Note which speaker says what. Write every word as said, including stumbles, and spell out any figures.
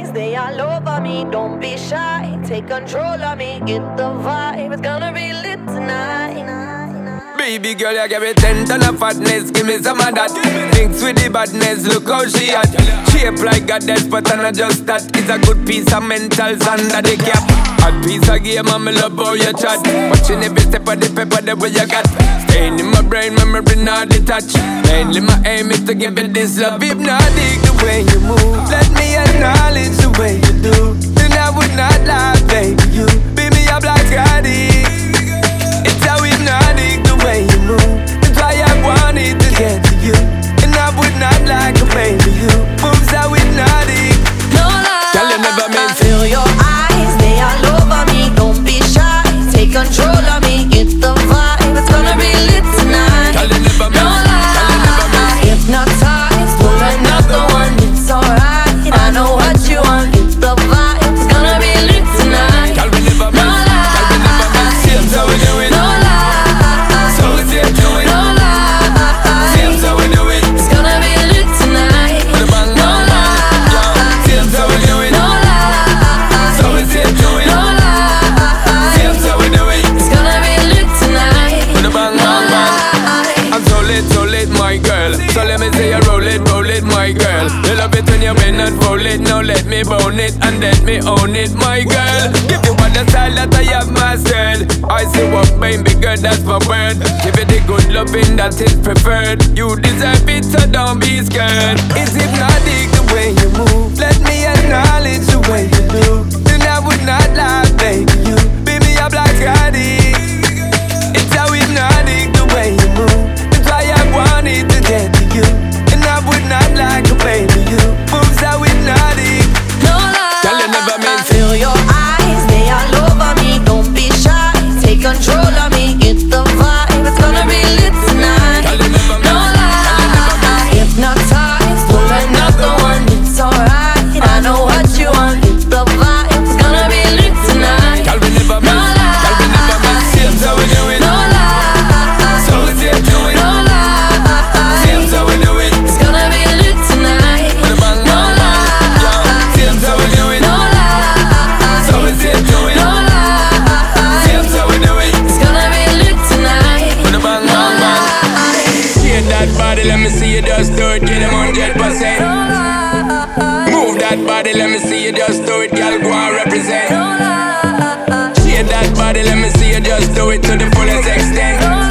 Speaker 1: eyes, they all over me. Don't be shy, take control of me. Get the vibe, it's gonna be lit tonight.
Speaker 2: Baby girl, you give me ten ton of fatness, give me some of that. Thinks with the badness, look how she at. Shape like goddess, but I'm not just that. It's a good piece of mentals under the cap. A piece of game, and me love how you chat. Watching every step of the paper, the way you got. Staying in my brain, memory not detached. Mainly my aim is to give it this love. If not, dig the way you move. Let me acknowledge the way you do. Then I would not lie, baby, you beat me up like Scotty. It's how hypnotic the way you move. That's why I wanted to get to you. And I would not like a baby you. Moves how hypnotic.
Speaker 1: No lie,
Speaker 2: girl, you never meant to.
Speaker 1: Feel your eyes, they all over me. Don't be shy, take control of me. Get the vibe, it's gonna be lit tonight.
Speaker 2: Girl, you never meant.
Speaker 1: No lie, hypnotized, pull another one. It's alright, I know what you want. Get the vibe, it's gonna be lit tonight.
Speaker 2: Girl, we never
Speaker 1: No
Speaker 2: meant.
Speaker 1: lie,
Speaker 2: Girl, we never meant. Same so we do it.
Speaker 1: no lie,
Speaker 2: So we say do it.
Speaker 1: no lie.
Speaker 2: Same so we do it.
Speaker 1: It's gonna be lit tonight.
Speaker 2: With a bang,
Speaker 1: No
Speaker 2: bang, bang. Yo,
Speaker 1: lie,
Speaker 2: same so we do it.
Speaker 1: no lie.
Speaker 2: So we say do it.
Speaker 1: No lie,
Speaker 2: Same so we do it.
Speaker 1: it's gonna be lit tonight.
Speaker 2: With a bang,
Speaker 1: No
Speaker 2: bang, bang.
Speaker 1: lie.
Speaker 2: I'm so lit, so lit, my girl. So let me say you roll it, roll it, my girl. You love it when you bend and roll it. Now let me bone it and let me own it, my girl. Give you all the style that I have mastered. I say what baby girl, that's my word. Give it the good loving that is preferred. You deserve it, so don't be scared. It's hypnotic the way you move. Let me acknowledge the way you do. Then I would not lie, baby, you beat me up like Scotty. It's how hypnotic the way you move. That's why I wanted to get to you. And I would not like a baby you. Moves how hypnotic.
Speaker 1: No lie,
Speaker 2: Girl, you never meant to.
Speaker 1: feel your eyes, they all over me. Don't be shy, take control of me. Get the vibe, it's gonna be lit tonight.
Speaker 2: Girl, you never
Speaker 1: No
Speaker 2: meant. Girl, you never meant.
Speaker 1: lie, hypnotized, pull another one. It's alright, I know what you want. Get the vibe, it's gonna be lit tonight.
Speaker 2: Girl, we never
Speaker 1: No
Speaker 2: meant. Girl, we never meant. Same so we do it.
Speaker 1: No lie,
Speaker 2: So we say do it.
Speaker 1: no lie.
Speaker 2: Same so we do it.
Speaker 1: It's gonna be lit tonight.
Speaker 2: With a bang,
Speaker 1: No
Speaker 2: bang, bang. Yo,
Speaker 1: lie,
Speaker 2: same so we do it.
Speaker 1: no lie.
Speaker 2: So we say do it.
Speaker 1: No lie,
Speaker 2: Same so we do it.
Speaker 1: it's gonna be lit tonight.
Speaker 2: With a bang,
Speaker 1: No
Speaker 2: bang, bang.
Speaker 1: lie,
Speaker 2: Shake that body, let me see you just do it. Get them one hundred percent.
Speaker 1: no lie,
Speaker 2: Move that body, let me see you just do it. Girl, go and represent.
Speaker 1: no lie,
Speaker 2: Shake that body, let me see you just do it to the fullest extent.
Speaker 1: no